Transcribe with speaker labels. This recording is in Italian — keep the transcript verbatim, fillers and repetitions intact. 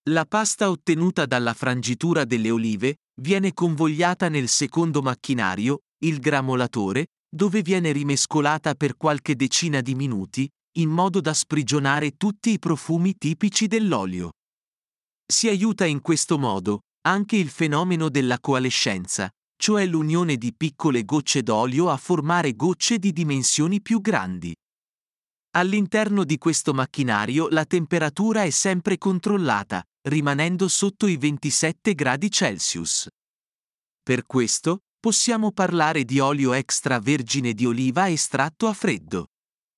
Speaker 1: La pasta ottenuta dalla frangitura delle olive viene convogliata nel secondo macchinario, il gramolatore, dove viene rimescolata per qualche decina di minuti, in modo da sprigionare tutti i profumi tipici dell'olio. Si aiuta in questo modo anche il fenomeno della coalescenza, cioè l'unione di piccole gocce d'olio a formare gocce di dimensioni più grandi. All'interno di questo macchinario la temperatura è sempre controllata, rimanendo sotto i ventisette gradi Celsius. Per questo, possiamo parlare di olio extravergine di oliva estratto a freddo.